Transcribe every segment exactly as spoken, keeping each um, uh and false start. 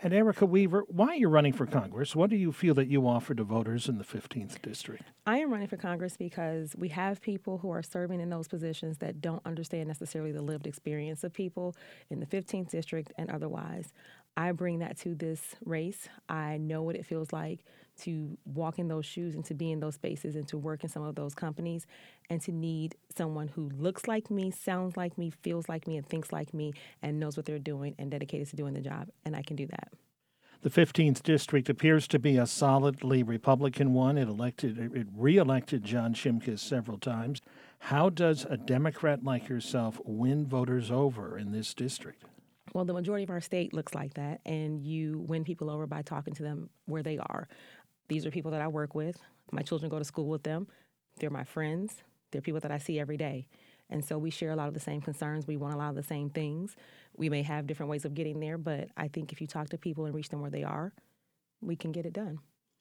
And Erica Weaver, why are you running for Congress? What do you feel that you offer to voters in the fifteenth District? I am running for Congress because we have people who are serving in those positions that don't understand necessarily the lived experience of people in the fifteenth District and otherwise. I bring that to this race. I know what it feels like to walk in those shoes and to be in those spaces and to work in some of those companies and to need someone who looks like me, sounds like me, feels like me, and thinks like me and knows what they're doing and dedicated to doing the job. And I can do that. The fifteenth District appears to be a solidly Republican one. It elected, it re-elected John Shimkus several times. How does a Democrat like yourself win voters over in this district? Well, the majority of our state looks like that, and you win people over by talking to them where they are. These are people that I work with. My children go to school with them. They're my friends. They're people that I see every day. And so we share a lot of the same concerns. We want a lot of the same things. We may have different ways of getting there, but I think if you talk to people and reach them where they are, we can get it done.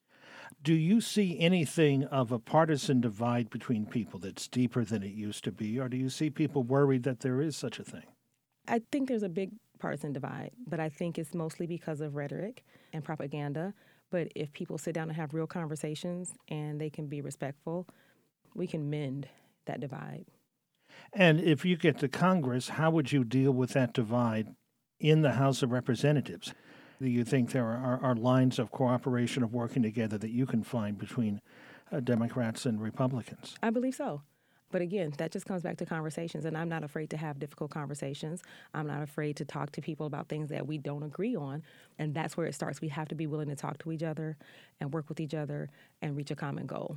Do you see anything of a partisan divide between people that's deeper than it used to be, or do you see people worried that there is such a thing? I think there's a big partisan divide, but I think it's mostly because of rhetoric and propaganda. But if people sit down and have real conversations and they can be respectful, we can mend that divide. And if you get to Congress, how would you deal with that divide in the House of Representatives? Do you think there are, are lines of cooperation, of working together that you can find between uh, Democrats and Republicans? I believe so. But again, that just comes back to conversations, and I'm not afraid to have difficult conversations. I'm not afraid to talk to people about things that we don't agree on, and that's where it starts. We have to be willing to talk to each other and work with each other and reach a common goal.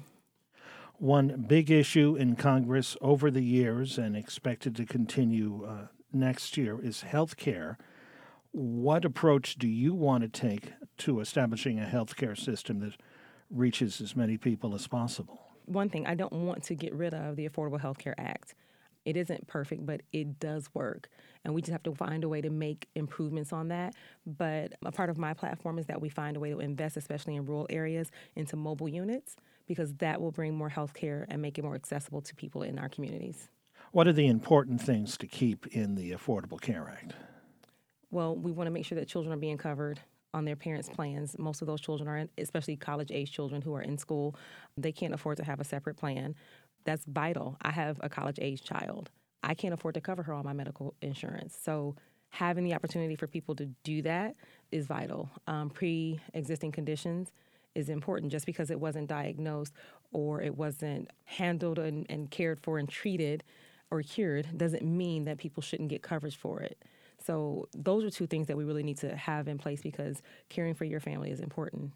One big issue in Congress over the years and expected to continue uh, next year is health care. What approach do you want to take to establishing a health care system that reaches as many people as possible? One thing, I don't want to get rid of the Affordable Health Care Act. It isn't perfect, but it does work. And we just have to find a way to make improvements on that. But a part of my platform is that we find a way to invest, especially in rural areas, into mobile units, because that will bring more health care and make it more accessible to people in our communities. What are the important things to keep in the Affordable Care Act? Well, we want to make sure that children are being covered on their parents' plans. Most of those children are, in, especially college-age children who are in school, they can't afford to have a separate plan. That's vital. I have a college-age child. I can't afford to cover her on my medical insurance. So having the opportunity for people to do that is vital. Um, pre-existing conditions is important. Just because it wasn't diagnosed or it wasn't handled and, and cared for and treated or cured doesn't mean that people shouldn't get coverage for it. So those are two things that we really need to have in place because caring for your family is important.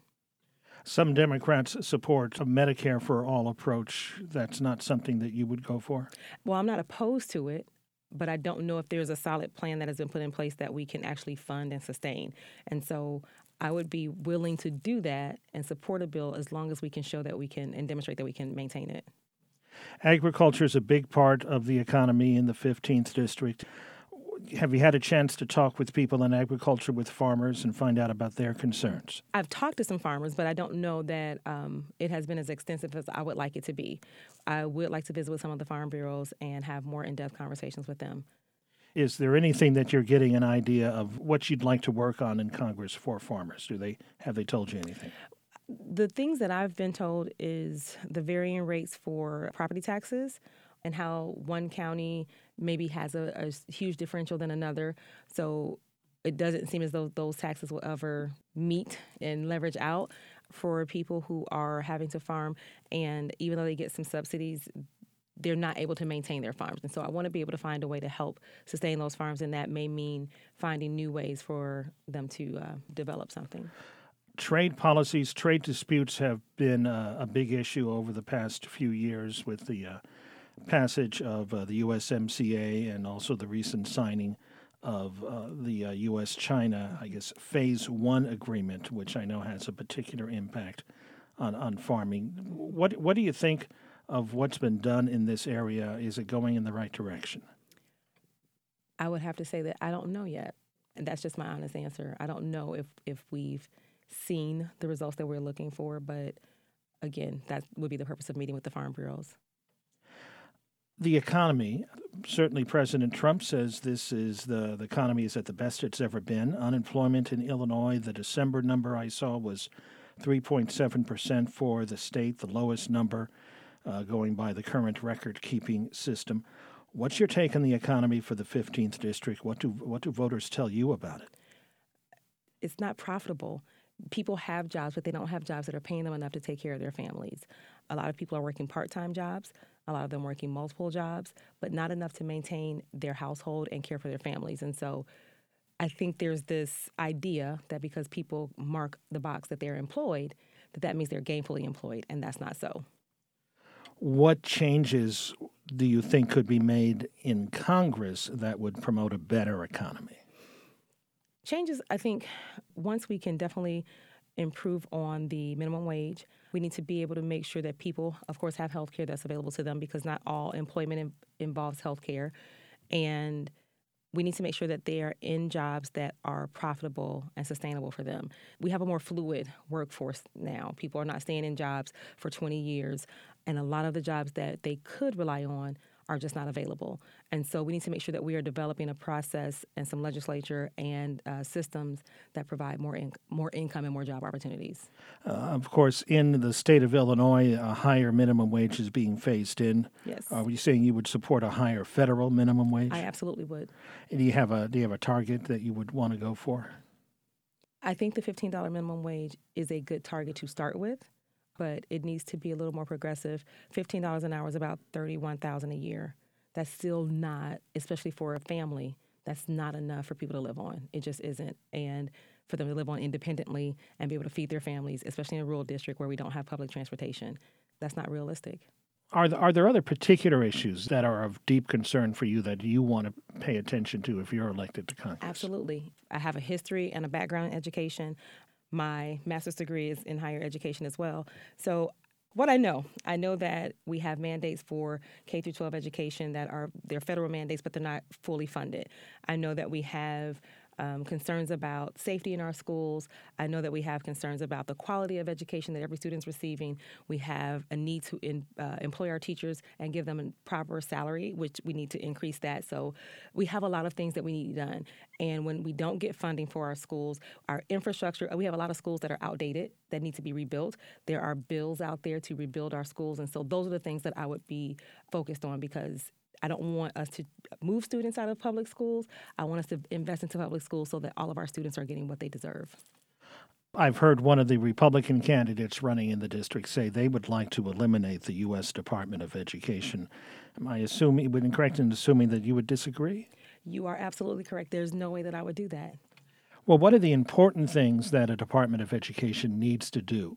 Some Democrats support a Medicare for all approach. That's not something that you would go for? Well, I'm not opposed to it, but I don't know if there's a solid plan that has been put in place that we can actually fund and sustain. And so I would be willing to do that and support a bill as long as we can show that we can and demonstrate that we can maintain it. Agriculture is a big part of the economy in the fifteenth District. Have you had a chance to talk with people in agriculture, with farmers, and find out about their concerns? I've talked to some farmers, but I don't know that um, it has been as extensive as I would like it to be. I would like to visit with some of the farm bureaus and have more in-depth conversations with them. Is there anything that you're getting an idea of what you'd like to work on in Congress for farmers? Do they have they told you anything? The things that I've been told is the varying rates for property taxes and how one county maybe has a, a huge differential than another. So it doesn't seem as though those taxes will ever meet and leverage out for people who are having to farm. And even though they get some subsidies, they're not able to maintain their farms. And so I want to be able to find a way to help sustain those farms, and that may mean finding new ways for them to uh, develop something. Trade policies, trade disputes have been uh, a big issue over the past few years with the uh, passage of uh, the U S M C A and also the recent signing of uh, the uh, U S China, I guess, Phase One agreement, which I know has a particular impact on, on farming. What what do you think of what's been done in this area? Is it going in the right direction? I would have to say that I don't know yet. And that's just my honest answer. I don't know if, if we've seen the results that we're looking for, but again, that would be the purpose of meeting with the farm bureaus. The economy, certainly President Trump says this is the, the economy is at the best it's ever been. Unemployment in Illinois, the December number I saw was three point seven percent for the state, the lowest number uh, going by the current record-keeping system. What's your take on the economy for the fifteenth District? What do what do voters tell you about it? It's not profitable. People have jobs, but they don't have jobs that are paying them enough to take care of their families. A lot of people are working part-time jobs, a lot of them working multiple jobs, but not enough to maintain their household and care for their families. And so I think there's this idea that because people mark the box that they're employed, that that means they're gainfully employed, and that's not so. What changes do you think could be made in Congress that would promote a better economy? Changes, I think, once we can definitely improve on the minimum wage, we need to be able to make sure that people, of course, have health care that's available to them because not all employment in, involves health care. And we need to make sure that they are in jobs that are profitable and sustainable for them. We have a more fluid workforce now. People are not staying in jobs for twenty years, and a lot of the jobs that they could rely on are just not available. And so we need to make sure that we are developing a process and some legislature and uh, systems that provide more in- more income and more job opportunities. Uh, of course, in the state of Illinois, a higher minimum wage is being phased in. Yes. Are you saying you would support a higher federal minimum wage? I absolutely would. And do you have a do you have a target that you would want to go for? I think the fifteen dollars minimum wage is a good target to start with, but it needs to be a little more progressive. fifteen dollars an hour is about thirty-one thousand dollars a year. That's still not, especially for a family, that's not enough for people to live on. It just isn't. And for them to live on independently and be able to feed their families, especially in a rural district where we don't have public transportation, that's not realistic. Are there, are there other particular issues that are of deep concern for you that you want to pay attention to if you're elected to Congress? Absolutely. I have a history and a background in education. My master's degree is in higher education as well. So what I know, I know that we have mandates for K through twelve education that are, they're federal mandates, but they're not fully funded. I know that we have um, concerns about safety in our schools. I know that we have concerns about the quality of education that every student's receiving. We have a need to in, uh, employ our teachers and give them a proper salary, which we need to increase that. So we have a lot of things that we need done. And when we don't get funding for our schools, our infrastructure, we have a lot of schools that are outdated that need to be rebuilt. There are bills out there to rebuild our schools. And so those are the things that I would be focused on because I don't want us to move students out of public schools. I want us to invest into public schools so that all of our students are getting what they deserve. I've heard one of the Republican candidates running in the district say they would like to eliminate the U S Department of Education. Am I assuming, would incorrect in assuming that you would disagree? You are absolutely correct. There's no way that I would do that. Well, what are the important things that a Department of Education needs to do?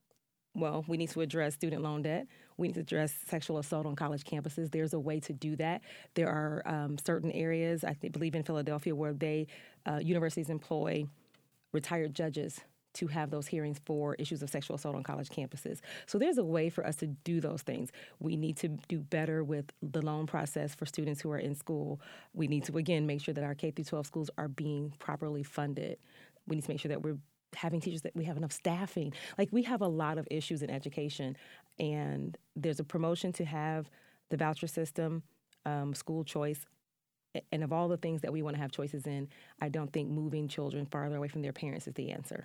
Well, we need to address student loan debt. We need to address sexual assault on college campuses. There's a way to do that. There are um, certain areas, I th- believe in Philadelphia, where they uh, universities employ retired judges to have those hearings for issues of sexual assault on college campuses. So there's a way for us to do those things. We need to do better with the loan process for students who are in school. We need to, again, make sure that our K through twelve schools are being properly funded. We need to make sure that we're having teachers, that we have enough staffing. Like, we have a lot of issues in education, and there's a promotion to have the voucher system, um, school choice, and of all the things that we want to have choices in, I don't think moving children farther away from their parents is the answer.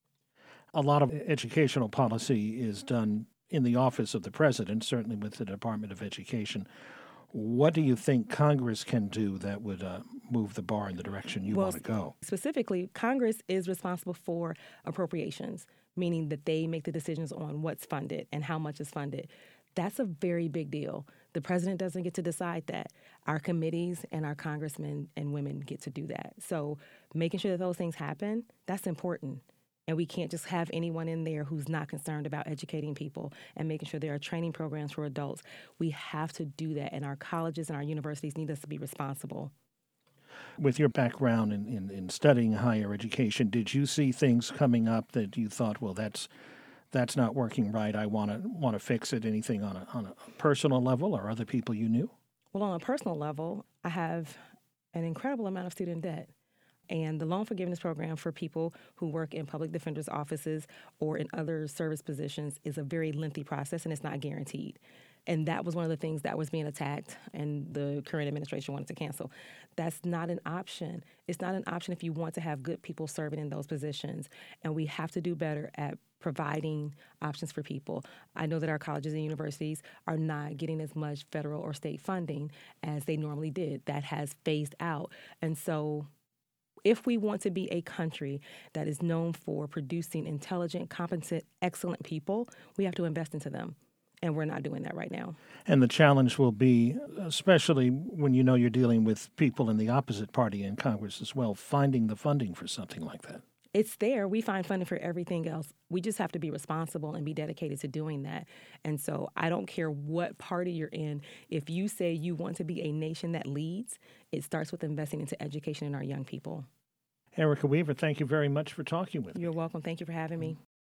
A lot of educational policy is done in the office of the president, certainly with the Department of Education. What do you think Congress can do that would uh, move the bar in the direction you well, want to go? Specifically, Congress is responsible for appropriations, meaning that they make the decisions on what's funded and how much is funded. That's a very big deal. The president doesn't get to decide that. Our committees and our congressmen and women get to do that. So making sure that those things happen, that's important. And we can't just have anyone in there who's not concerned about educating people and making sure there are training programs for adults. We have to do that, and our colleges and our universities need us to be responsible. With your background in, in, in studying higher education, did you see things coming up that you thought, well, that's that's not working right, I want to want to fix it? Anything on a, on a personal level or other people you knew? Well, on a personal level, I have an incredible amount of student debt. And the loan forgiveness program for people who work in public defender's offices or in other service positions is a very lengthy process, and it's not guaranteed. And that was one of the things that was being attacked, and the current administration wanted to cancel. That's not an option. It's not an option if you want to have good people serving in those positions. And we have to do better at providing options for people. I know that our colleges and universities are not getting as much federal or state funding as they normally did. That has phased out. And so if we want to be a country that is known for producing intelligent, competent, excellent people, we have to invest into them. And we're not doing that right now. And the challenge will be, especially when you know you're dealing with people in the opposite party in Congress as well, finding the funding for something like that. It's there. We find funding for everything else. We just have to be responsible and be dedicated to doing that. And so I don't care what party you're in. If you say you want to be a nation that leads, it starts with investing into education in our young people. Erica Weaver, thank you very much for talking with me. You're welcome. Thank you for having me.